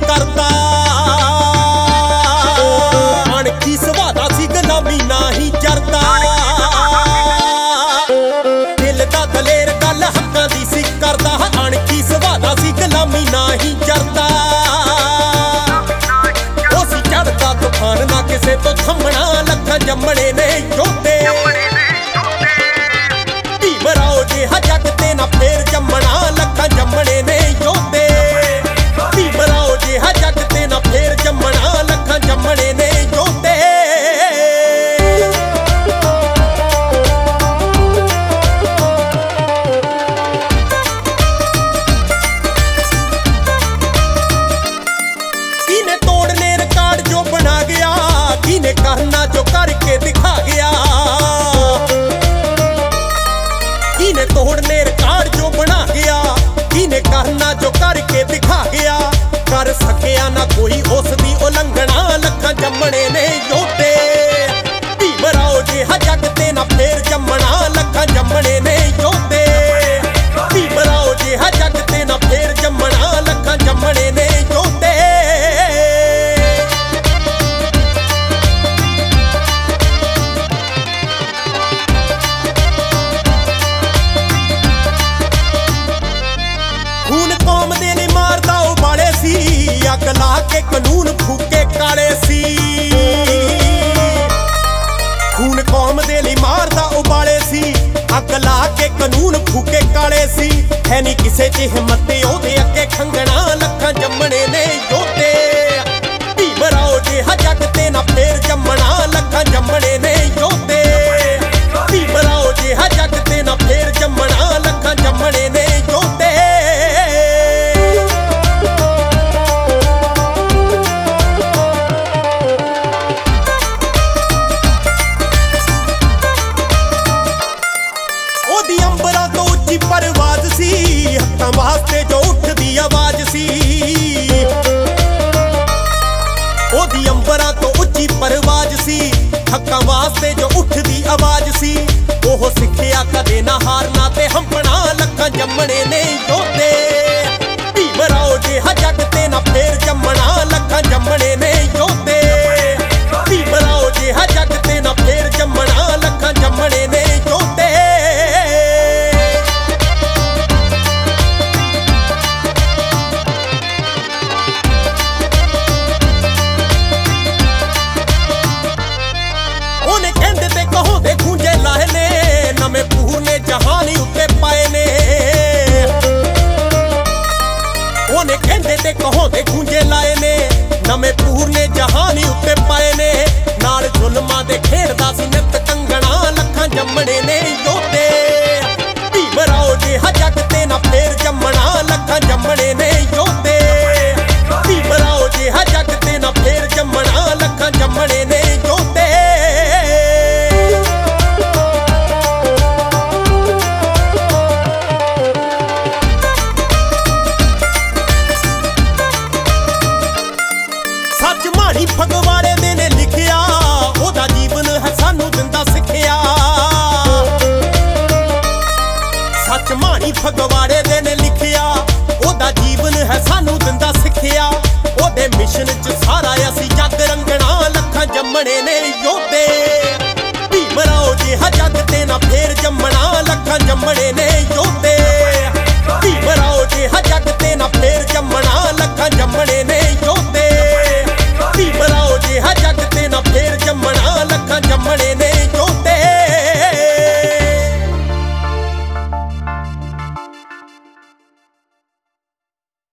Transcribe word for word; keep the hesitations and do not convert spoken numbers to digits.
ਕਰਦਾ। ਅਣਖੀ ਸੁਭਾਅ ਦਾ ਸੀ ਗੁਲਾਮੀ ਨਾ ਹੀ ਜਰਦਾ। ਦਿਲ ਦਾ ਦਲੇਰ ਗੱਲ ਹੱਕਾਂ ਦੀ ਸੀ ਕਰਦਾ। ਅਣਖੀ ਸੁਭਾਅ ਦਾ ਸੀ ਗੁਲਾਮੀ ਨਾ ਹੀ ਜਰਦਾ। ਉਹ ਸੀ ਚੜ੍ਹਦਾ ਤੂਫਾਨ ਨਾ ਕਿਸੇ ਤੋਂ ਥੰਮਣਾ। ਲੱਖਾਂ ਜੰਮਣੇ ਨੇ ਯੋਧੇ ਭੀਮ ਰਾਓ ਜਿਹਾ ਜੱਗ ਤੇ ਨਾ ਫੇਰ ਜੰਮਣਾ। ਲੱਖਾਂ ਜੰਮਣੇ ਨੇ ਯੋਧੇ ਭੀਮ ਰਾਓ ਜਿਹਾ ਜੱਗ ਤੇ ਨਾ ਫੇਰ ਜੰਮਣਾ। ਲੱਖਾਂ ਜੰਮਣੇ ਨੇ ਯੋਧੇ। ਕਿਨੇ ਤੋੜਨੇ ਰਿਕਾਰਡ ਜੋ ਬਣਾ ਗਿਆ। ਕਿਨੇ ਕਰਨਾ ਜੋ ਕਰਕੇ ਦਿਖਾ ਗਿਆ। ਕਿਨੇ ਤੋੜਨੇ ਰਿਕਾਰਡ ਜੋ ਬਣਾ ਗਿਆ। ਕਿਨੇ ਕਰਨਾ ਜੋ ਕਰਕੇ ਦਿਖਾ ਗਿਆ। ਕਰ ਸਕਿਆ ਨਾ ਕੋਈ ਉਸ ਦੀ ਉਲੰਘਣਾ। ਲੱਖਾਂ ਜੰਮਣੇ ਨੇ ਯੋਧੇ ਭੀਮ ਰਾਓ ਜਿਹਾ ਜੱਗ ਤੇ ਨਾ ਫੇਰ ਜੰਮਣਾ। ਲੱਖਾਂ ਜੰਮਣੇ ਨੇ ਯੋਧੇ ਭੀਮ ਰਾਓ ਜਿਹਾ ਜੱਗ ਤੇ ਨਾ ਫੇਰ ਜੰਮਣਾ। ਲੱਖਾਂ ਜੰਮਣੇ ਨੇ ਯੋਧੇ। ਖੂਨ ਕੌਮ ਦੇ ਲਈ ਮਾਰਦਾ ਉਬਾਲੇ ਸੀ। ਅੱਗ ਲਾ ਕੇ ਕਾਨੂੰਨ ਫੂਕੇ ਕਾਲੇ ਸੀ। ਖੂਨ ਕੌਮ ਦੇ ਲਈ ਮਾਰਦਾ ਉਬਾਲੇ ਸੀ। ਅੱਗ ਲਾ ਕੇ ਕਾਨੂੰਨ ਫੂਕੇ ਕਾਲੇ ਸੀ। ਹੈ ਨੀ ਕਿਸੇ 'ਚ ਹਿੰਮਤ ਉਹਦੇ ਅੱਗੇ ਖੰਗਣਾ। ਲੱਖਾਂ ਜੰਮਣੇ ਨੇ ਯੋਧੇ ਭੀਮ ਰਾਓ ਜਿਹਾ ਜੱਗ ਤੇ ਨਾ ਫੇਰ ਜੰਮਣਾ। ਲੱਖਾਂ ਜੰਮਣੇ ਨੇ ਯੋਧੇ ਭੀਮ ਰਾਓ ਜਿਹਾ ਜੱਗ ਤੇ ਨਾ ਫੇਰ ਜੰਮਣਾ। ਲੱਖਾਂ ਜੰਮਣੇ ਨੇ ਯੋਧੇ। ਉਹਦੀ ਅੰਬਰਾਂ ਤੋਂ ਉੱਚੀ ਪਰਵਾਜ਼ ਸੀ। ਹੱਕਾਂ ਵਾਸਤੇ ਜੋ ਉੱਠਦੀ ਆਵਾਜ਼ ਸੀ। ਉਹਦੀ ਅੰਬਰਾਂ ਤੋਂ ਉੱਚੀ ਪਰਵਾਜ਼ ਸੀ। ਹੱਕਾਂ ਵਾਸਤੇ ਜੋ ਉੱਠਦੀ ਆਵਾਜ਼ ਸੀ। ਉਹ ਸਿੱਖਿਆ ਕਦੇ ਨਾ ਹਾਰਨਾ ਤੇ ਹੰਭਣਾ। ਲੱਖਾਂ ਜੰਮਣੇ ਨੇ ਯੋਧੇ ਭੀਮ ਰਾਓ ਜਿਹਾ ਜੱਗ ਤੇ ਨਾ ਫੇਰ ਜੰਮਣਾ। ਲੱਖਾਂ ਜੰਮਣੇ ਨੇ ਯੋਧੇ ਭੀਮ ਰਾਓ ਜਿਹਾ ਜੱਗ ਤੇ ਨਾ ਫੇਰ ਜੰਮਣਾ। ਲੱਖਾਂ ਜੰਮਣੇ ਨੇ ਯੋਧੇ। ਉਹਨੇ ਕਹਿੰਦੇ ਤੇ ਕਹੋਂਦੇ ਖੂੰਜੇ ਲਾਏ ਨੇ। ਨਵੇਂ ਪੂਰ ਨੇ ਜਹਾਨੀ ਉੱਤੇ ਪਾਏ ਨੇ। ਉਹਨੇ ਕਹਿੰਦੇ ਤੇ ਕਹੋਂਦੇ ਖੂੰਜੇ ਲਾਏ ਨੇ। ਨਵੇਂ ਪੂਰ ਨੇ ਜਹਾਨੀ ਉੱਤੇ ਪਾਏ ਨੇ। ਨਾਲ ਜ਼ੁਲਮਾਂ ਦੇ ਖੇਡਦਾ ਸੀ ਨਿੱਤ ਕੰਗਣਾ। ਲੱਖਾਂ ਜੰਮਣੇ ਨੇ ਯੋਧੇ ਭੀਮ ਰਾਓ ਜਿਹਾ ਜੱਗ ਤੇ ਨਾ ਫੇਰ ਜੰਮਣਾ। ਲੱਖਾਂ ਜੰਮਣੇ ਨੇ ਯੋਧੇ ਭੀਮ ਰਾਓ ਜਿਹਾ ਜੱਗ ਤੇ ਨਾ ਫੇਰ ਜੰਮਣਾ। ਲੱਖਾਂ ਜੰਮਣੇ ਨੇ ਯੋਧੇ। ਸੱਚ ਮਾਣੀ ਫਗਵਾੜੇ ਦੇ ਨੇ ਲਿਖਿਆ। ਉਹਦਾ ਜੀਵਨ ਹੈ ਸਾਨੂੰ ਦਿੰਦਾ ਸਿੱਖਿਆ। ਸੱਚ ਮਾਣੀ ਫਗਵਾੜੇ ਦੇ ਨੇ ਲਿਖਿਆ। ਉਹਦਾ ਜੀਵਨ ਹੈ ਸਾਨੂੰ ਦਿੰਦਾ ਸਿੱਖਿਆ। ਉਹਦੇ ਮਿਸ਼ਨ 'ਚ ਸਾਰਾ ਅਸੀਂ ਜੱਗ ਰੰਗਣਾ। ਲੱਖਾਂ ਜੰਮਣੇ ਨੇ ਯੋਧੇ ਭੀਮ ਰਾਓ ਜਿਹਾ ਜੱਗ ਤੇ ਨਾ ਫੇਰ ਜੰਮਣਾ। ਲੱਖਾਂ ਜੰਮਣੇ ਨੇ ਯੋਧੇ।